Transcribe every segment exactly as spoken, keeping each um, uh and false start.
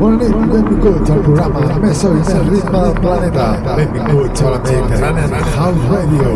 Bona nit, benvinguts al programa més so i més ritme del planeta. Benvinguts a la Mediterranean House Radio.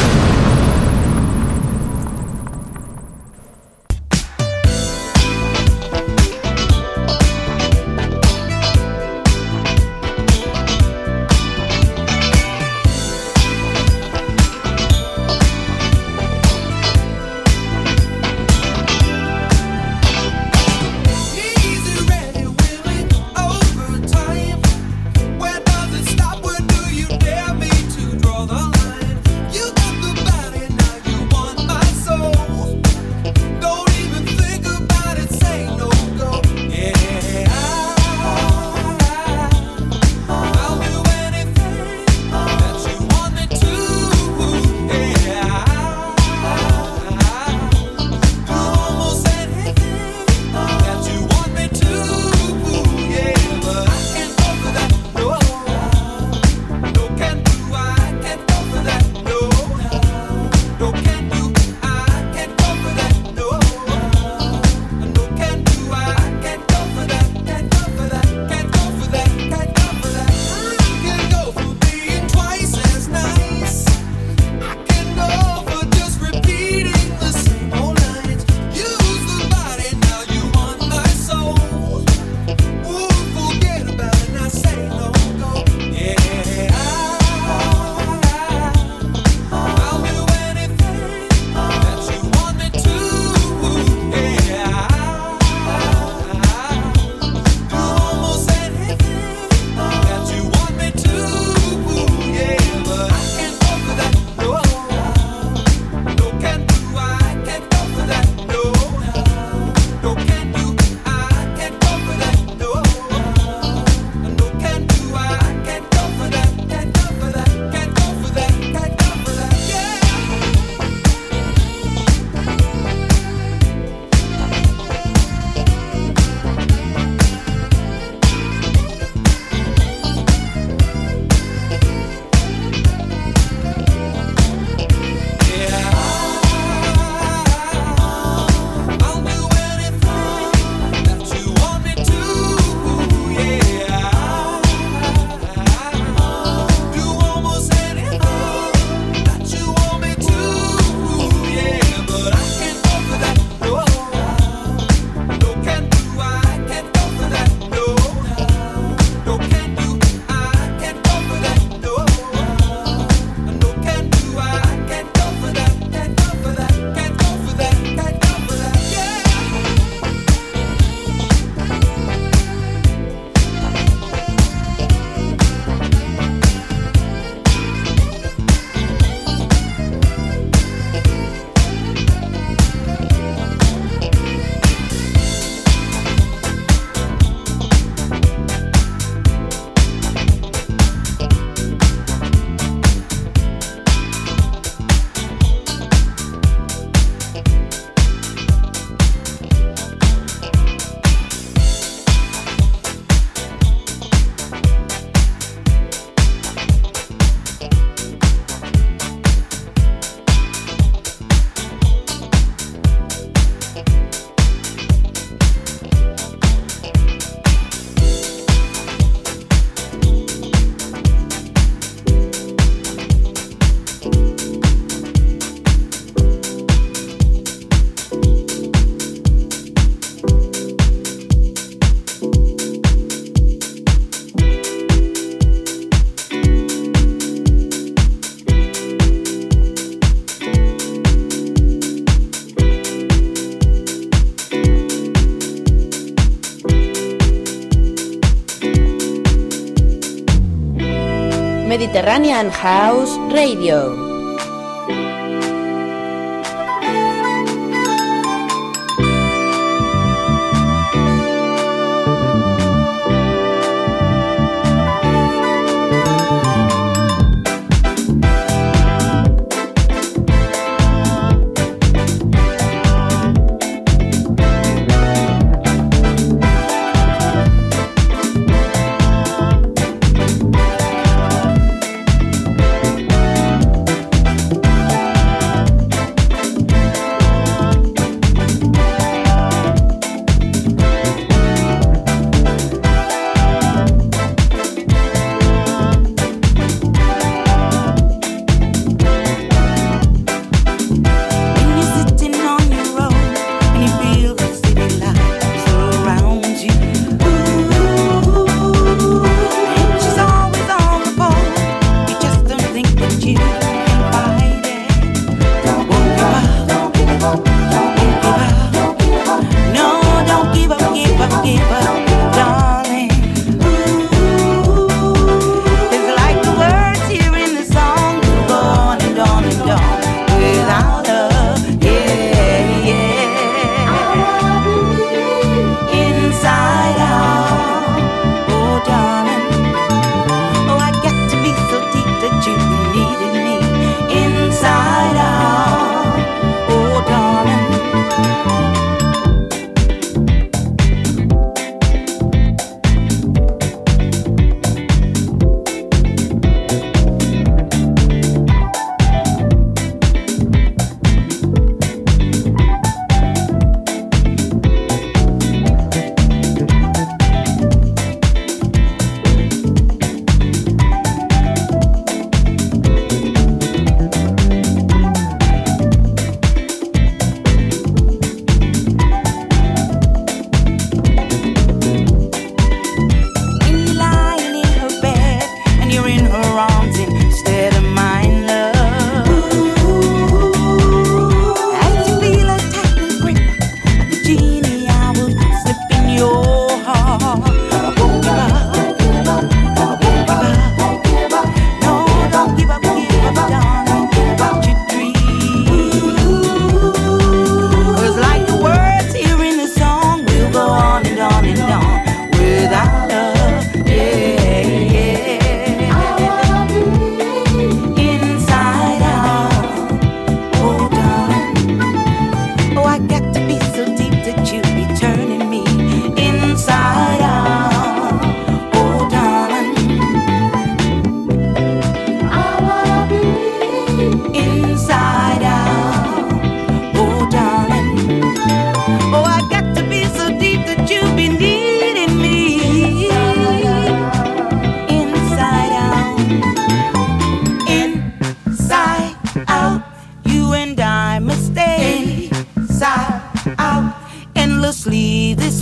Mediterranean House Radio.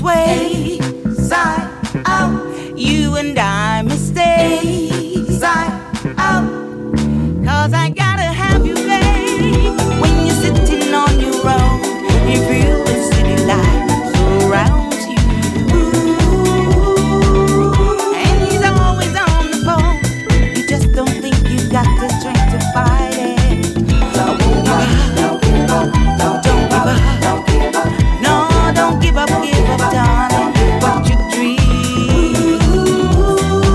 sway side out. You and I must stay side out. Cause I gotta have you, babe. When you're sitting on your own, you feel the city lights around you. And he's always on the phone. You just don't think you got the strength to fight it. Don't give up, don't give up, don't give up, don't give up. No, don't give up, give up, darling. What you dream.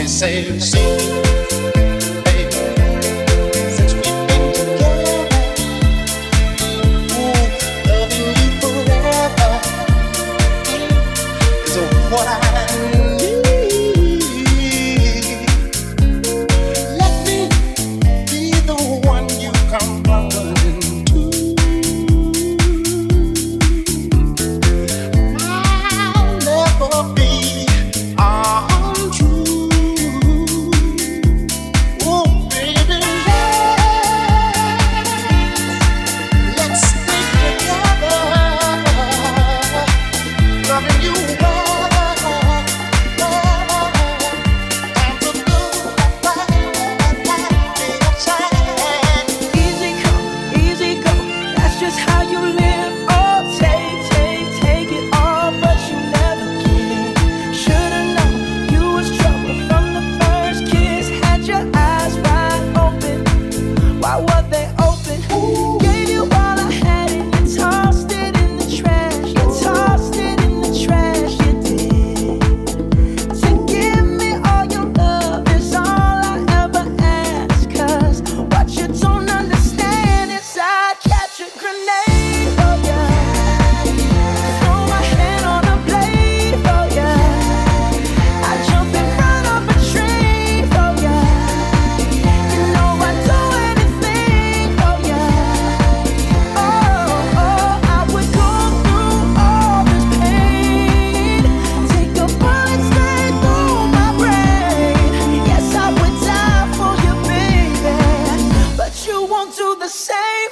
say, see, baby, since we've been together, ooh, loving you forever is what I need. Let me be the one you come running to. I'll never be untrue. Oh, baby, let's, let's stay together, loving you well, well, and to do right, right, shine. Easy come, easy go. That's just how you live. Oh, take, take, take it all, but you never give. Should've known you was trouble from the first kiss. Had your eyes wide open. Why were they open? Gave you all I had and you tossed it in the trash. You tossed it in the trash. You did. To give me all your love is all I ever ask. 'Cause what you don't understand is I'd catch a grenade for ya. Throw my hand on a blade for ya. I'd jump in front of a train for ya. You know I'd do anything for ya. Oh, oh, I would go through all this pain. Take a bullet straight through my brain. Yes, I would die for you, baby. But you won't do the same.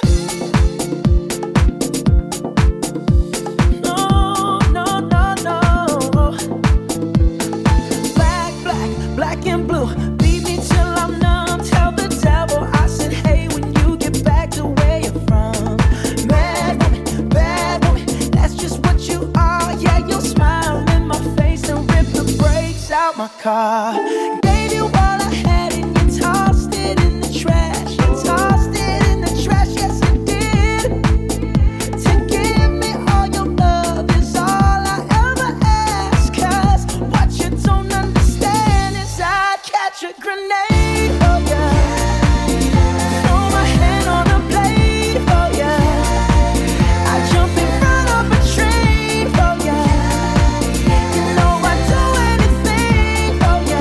No, no, no, no. Black, black, black and blue. Beat me till I'm numb. Tell the devil I said, hey, when you get back to where you're from. Mad woman, bad woman. That's just what you are. Yeah, you'll smile in my face and rip the brakes out my car. Gave you all I had and you tossed it in the trash. You tossed it in the trash, yes you did. To give me all your love is all I ever ask. 'Cause what you don't understand is I'd catch a grenade for ya. Throw my hand on a blade for ya. I'd jump in front of a train for ya. You know I'd do anything for ya.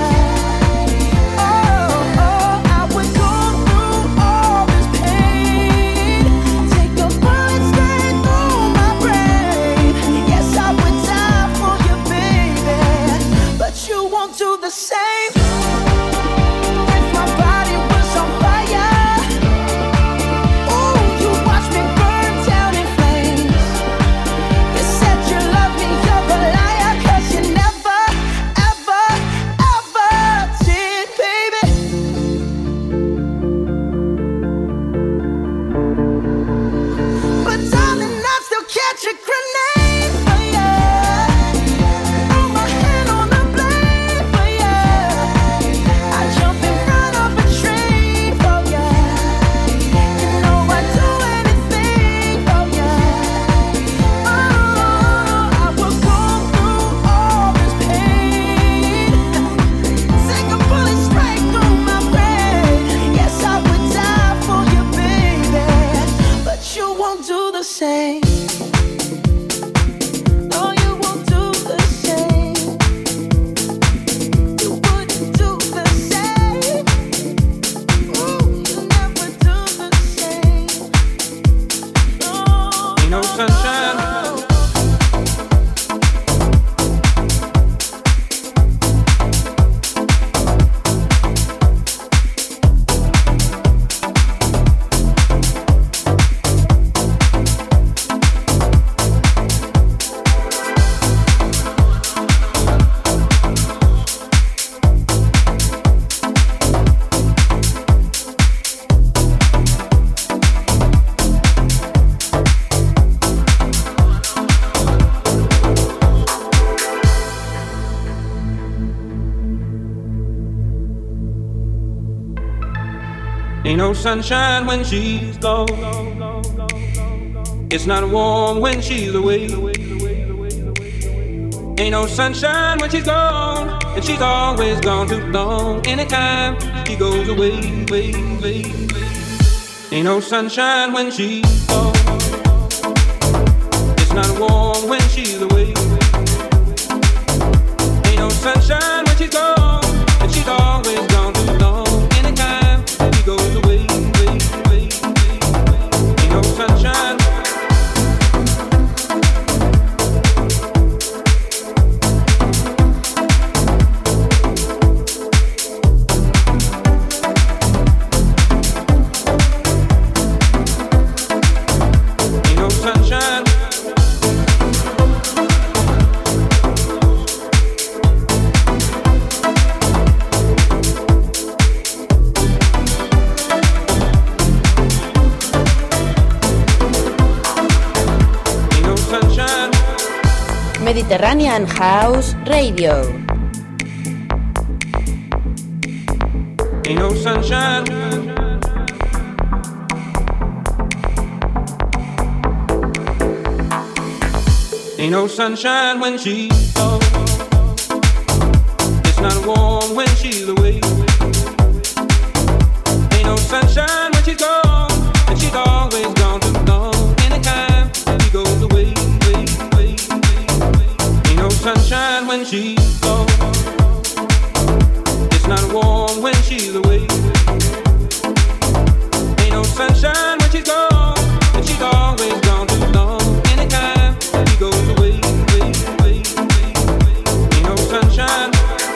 Oh, oh, I would go through all this pain. Take a bullet straight through my brain. Yes, I would die for you, baby. But you won't do the same. If my body was on fire, ooh, you watch me burn down in flames. You said you love me, you're a liar. 'Cause you never, ever, ever did, baby. But darling, I still catch a grenade for ya. Throw my hand on the blade for ya. I jump in front of a train for ya. You know I'd do anything for ya. Oh, I will go through all this pain. Take a bullet straight through my brain. Yes, I would die for you, baby. But you won't do the same. No, you won't do the same. You wouldn't do the same. Ooh, you never do the same. No, Ain't no sunshine. Ain't no sunshine when she's gone. It's not warm when she's away. Ain't no sunshine when she's gone. and she's always gone too long. Anytime she goes away, away, away, away. Ain't no sunshine when she's gone. It's not warm when she's away. Ain't no sunshine when she's gone, and she's always gone too long. Anytime she goes away, away, away, away, away. Ain't no sunshine. Mediterranean House Radio. Ain't no sunshine. Ain't no sunshine when she's gone. It's not warm when she's away. Ain't no sunshine when she's gone, and she's always gone too long. Anytime she goes away, away, away, away, away. Ain't no sunshine when she's gone. It's not warm when she's away. Ain't no sunshine when she's gone, and she's always gone too long. Anytime she goes away, away, away, away, away. Ain't no sunshine.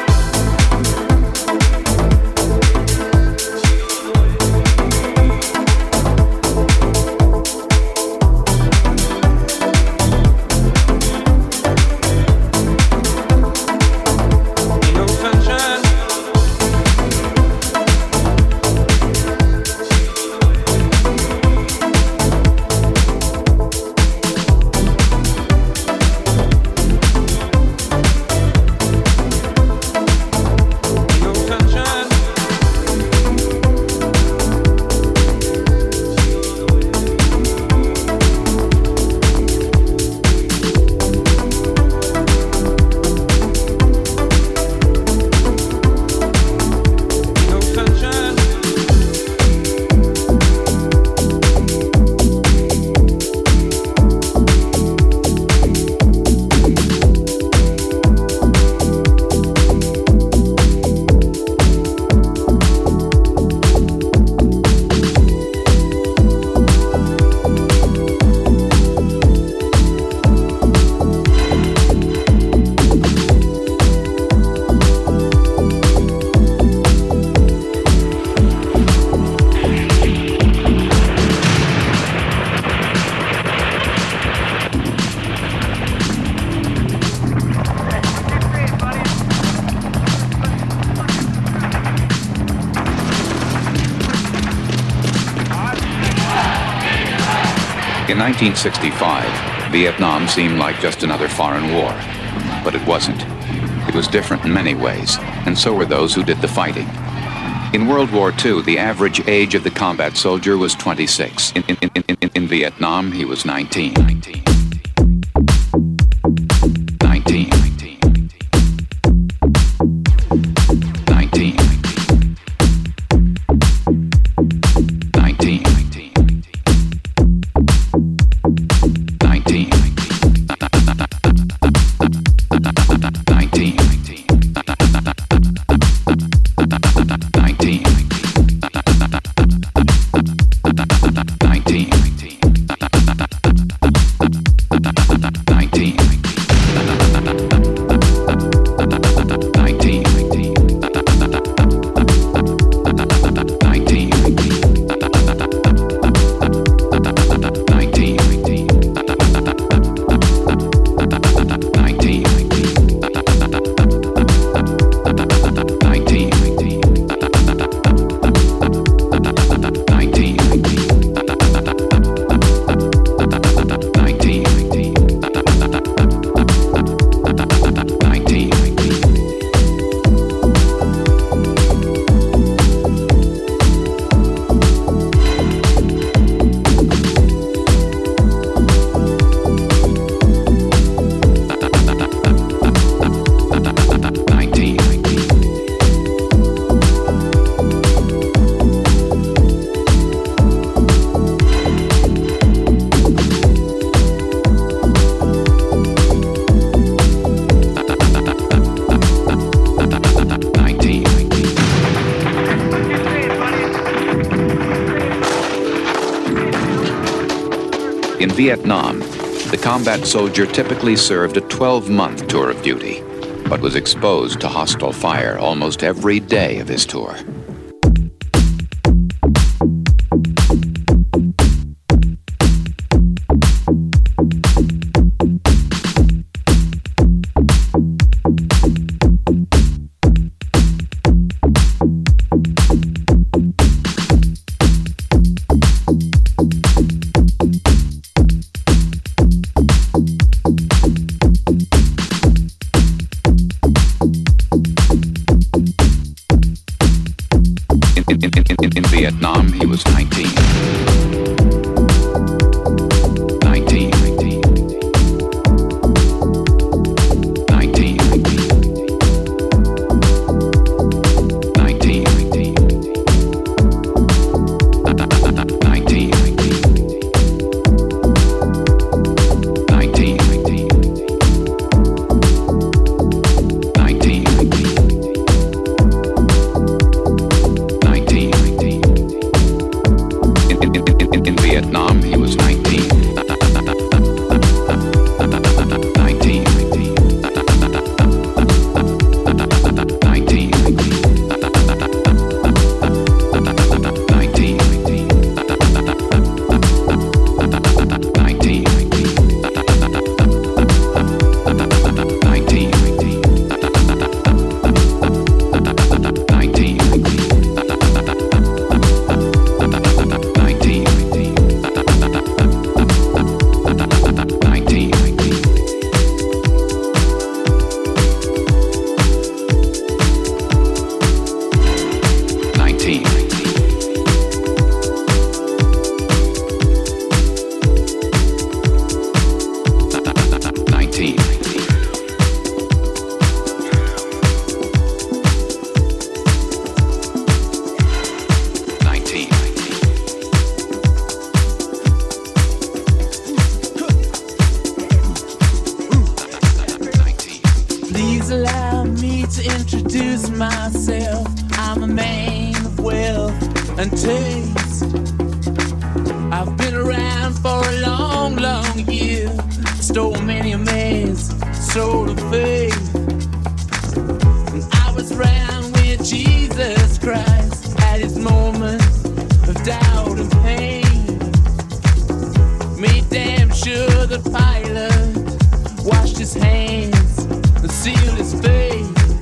In nineteen sixty-five, Vietnam seemed like just another foreign war. But it wasn't. It was different in many ways, and so were those who did the fighting. In World War Two, the average age of the combat soldier was twenty-six. In, in, in, in, in Vietnam, he was nineteen. nineteen. nineteen. nineteen. In Vietnam, the combat soldier typically served a twelve-month tour of duty, but was exposed to hostile fire almost every day of his tour. Vietnam, he was nineteen. nineteen. nineteen. nineteen. nineteen. Vietnam, he was nineteen. nineteen. nineteen. nineteen. Please allow me to introduce myself. I'm a man of wealth and taste. I've been around for a long, long year. Stole many a man's soul of faith. I was around with Jesus Christ at his moment of doubt and pain. Made damn sure the pilot washed his hands and sealed his face.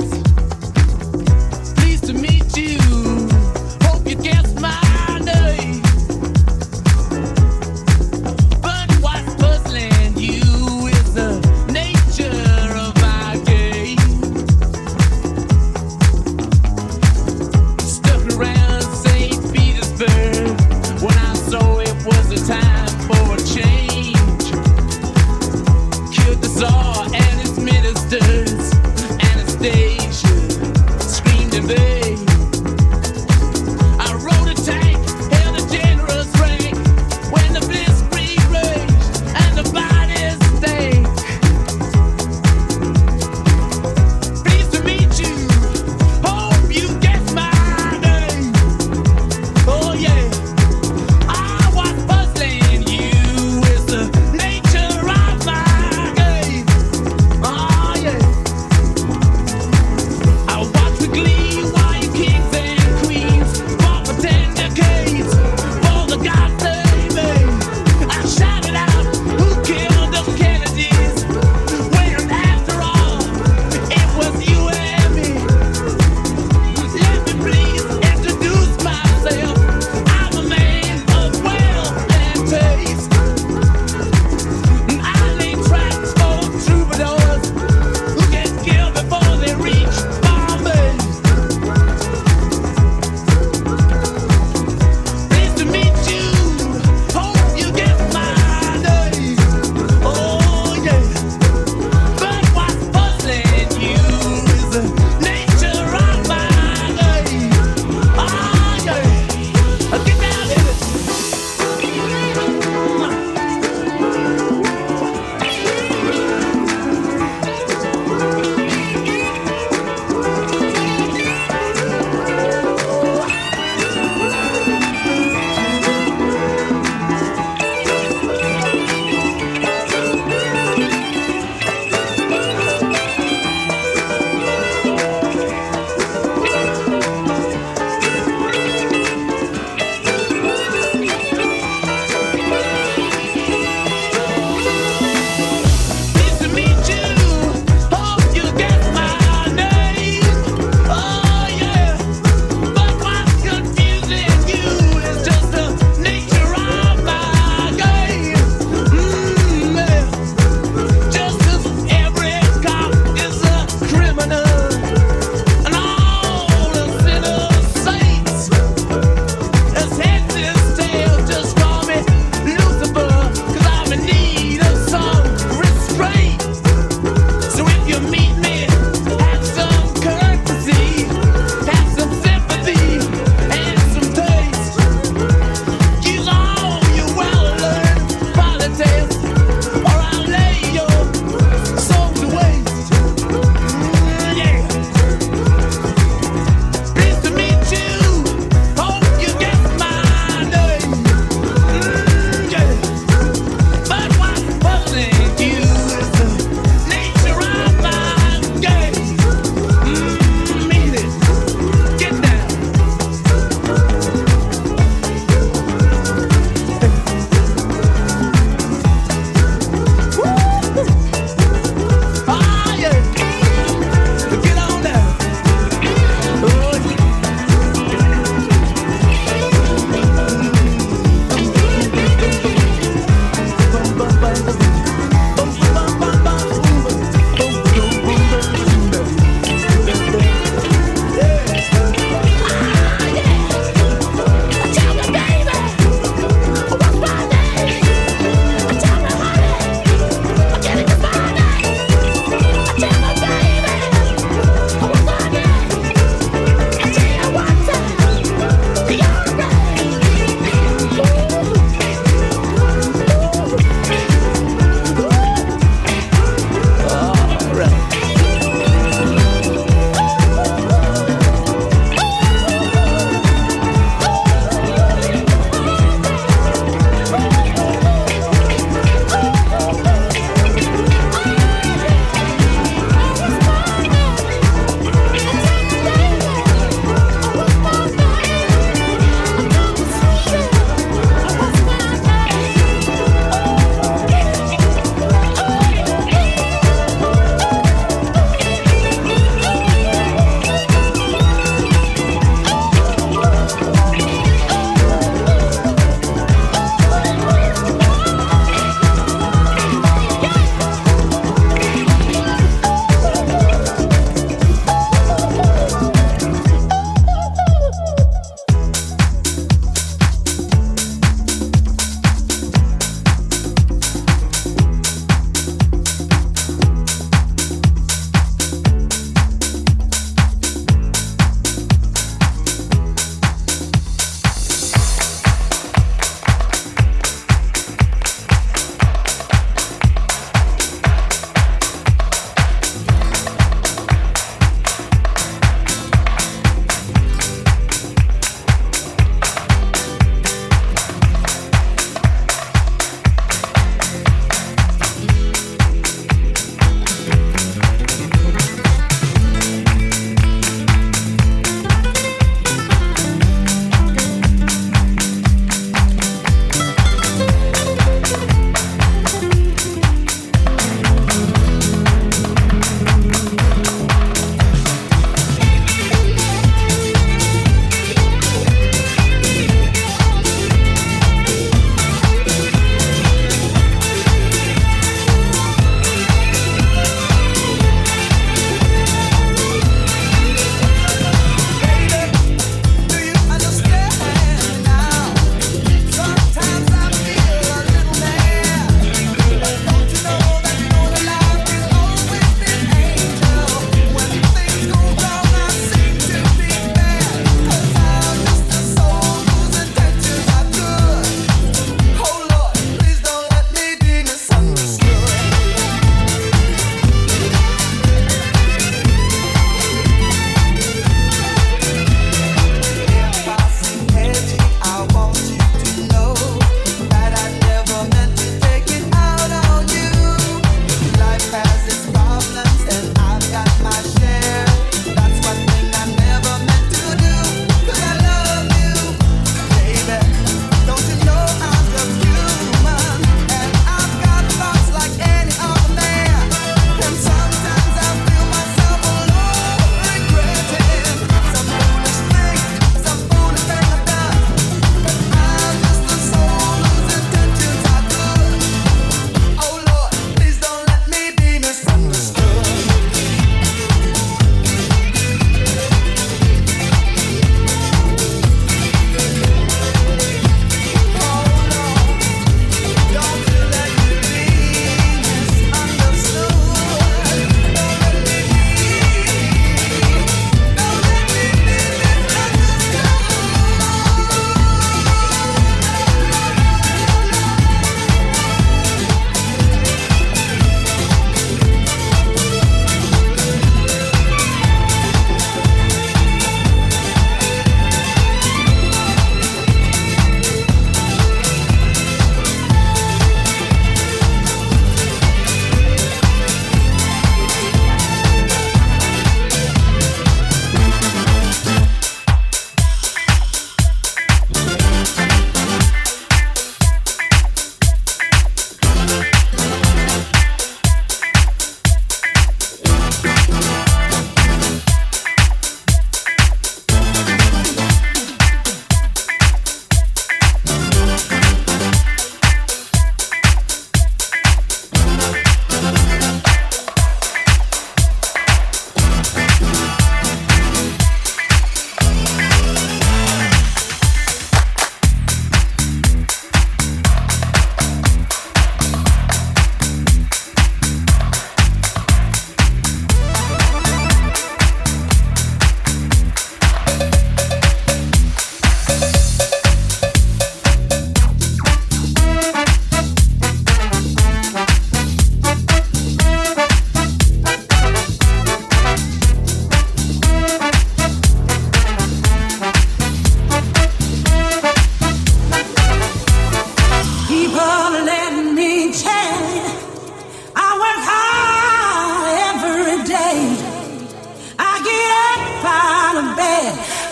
Pleased to meet you. Hope you guessed my name. But what's puzzling you is the nature of my game. Stuck around Saint Petersburg when I saw it was a time for a change. Killed the Tsar and his ministers. Anastasia screamed in vain. I rode a tank, held a generous rank when the blitzkrieg raged and the bodies stank. Pleased to meet you. Hope you guessed my name. Oh yeah. I was puzzling you is the nature of my game. Oh yeah. I watch with glee while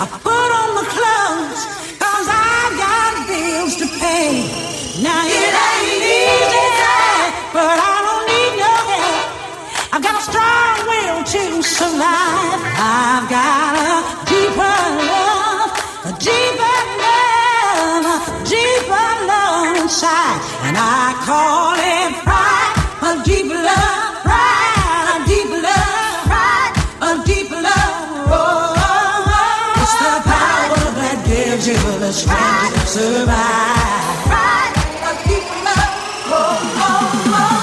I put on the clothes, cause I've got bills to pay. Now it ain't easy, but I don't need no help. I've got a strong will to survive. I've got a deeper love, a deeper love, a deeper love inside, and I call it pride. A deep love, pride, a deep love, pride, a deep love. Oh, oh, oh. It's the power that gives you the strength to survive. Pride, a deep love. Oh, oh, oh, oh.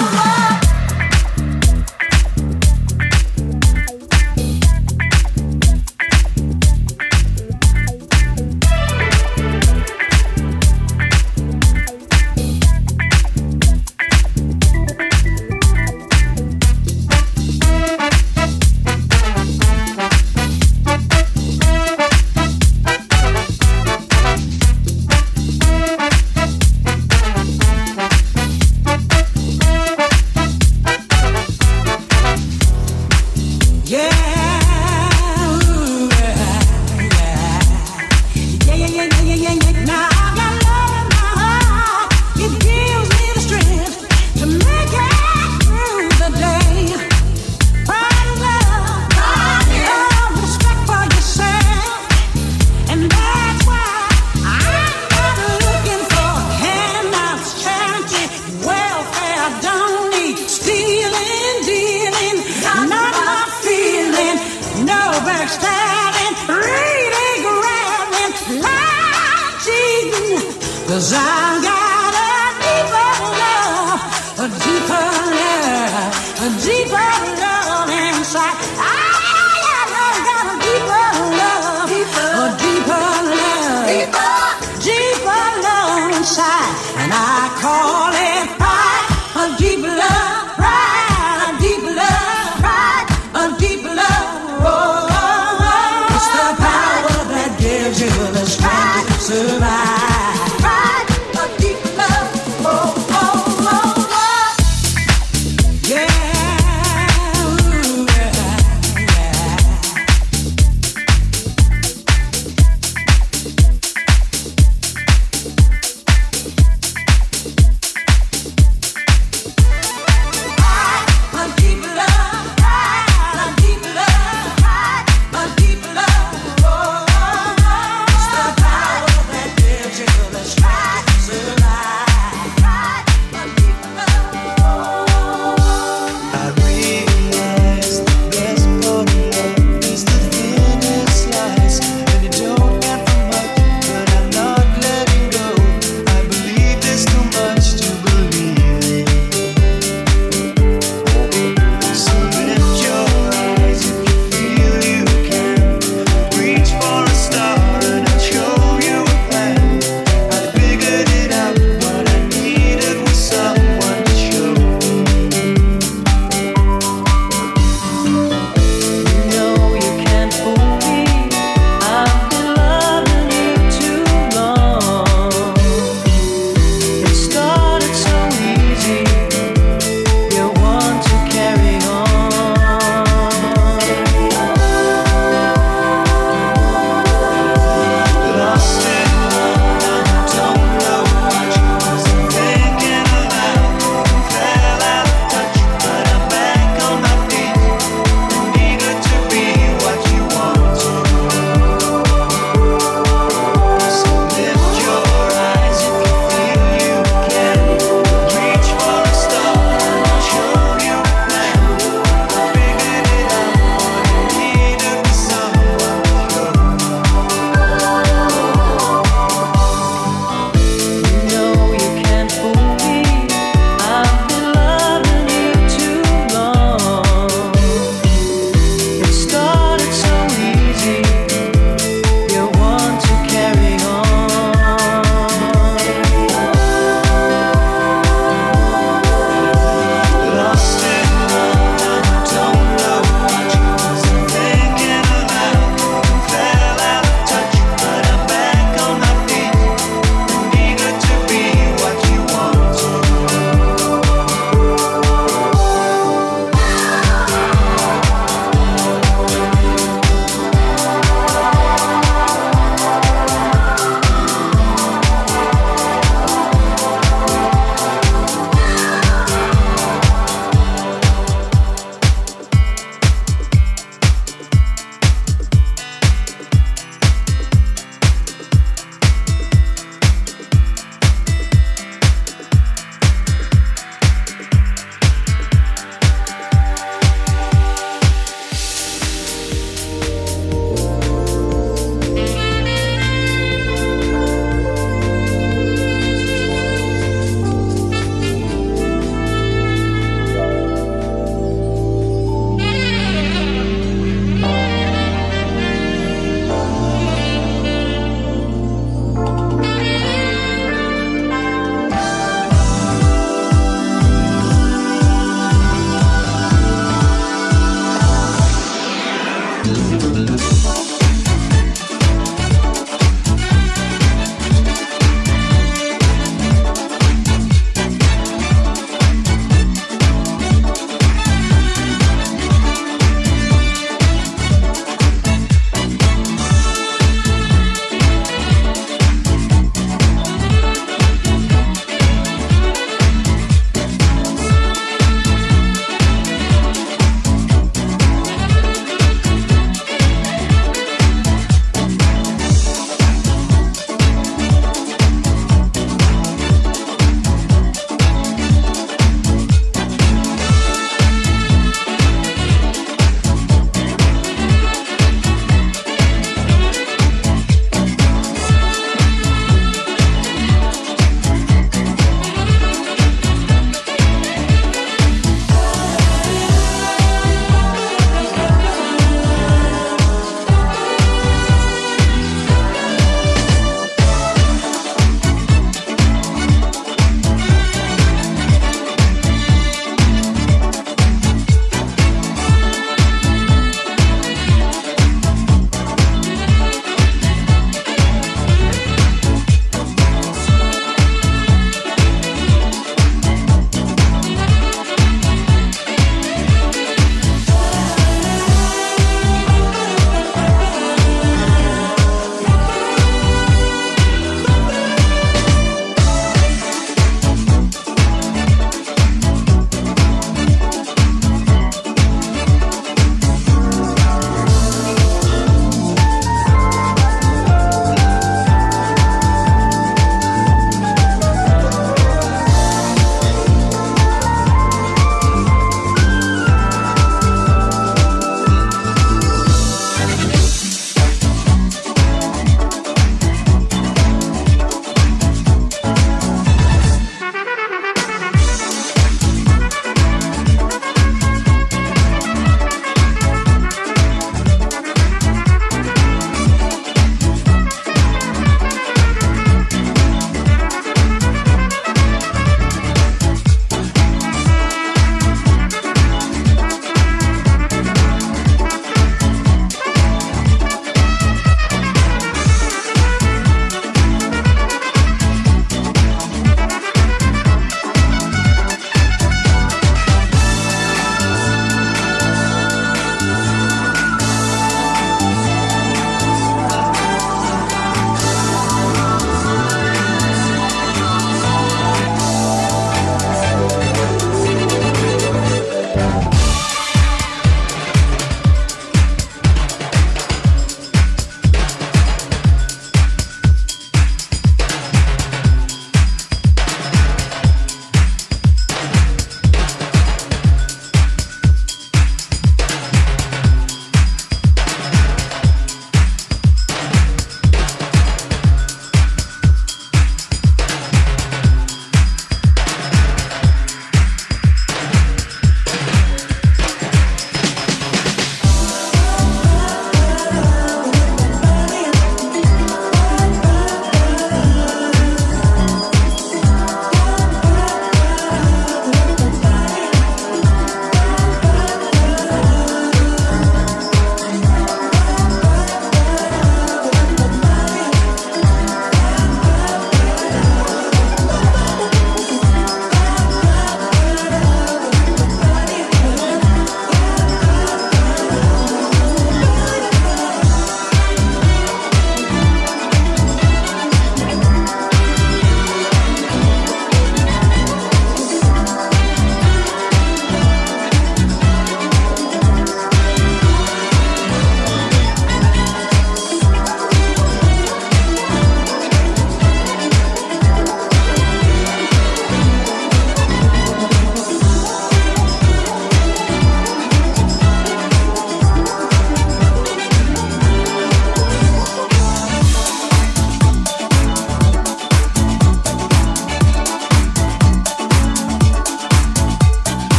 Cause I got a deeper love, a deeper love, a deeper love inside. I got a deeper love, a deeper love, deeper love inside. And I call it pride, a deep love, pride, a deep love, pride, a deep love. Oh, oh, oh. It's the power that gives you the strength to survive.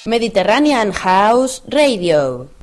Mediterranean House Radio.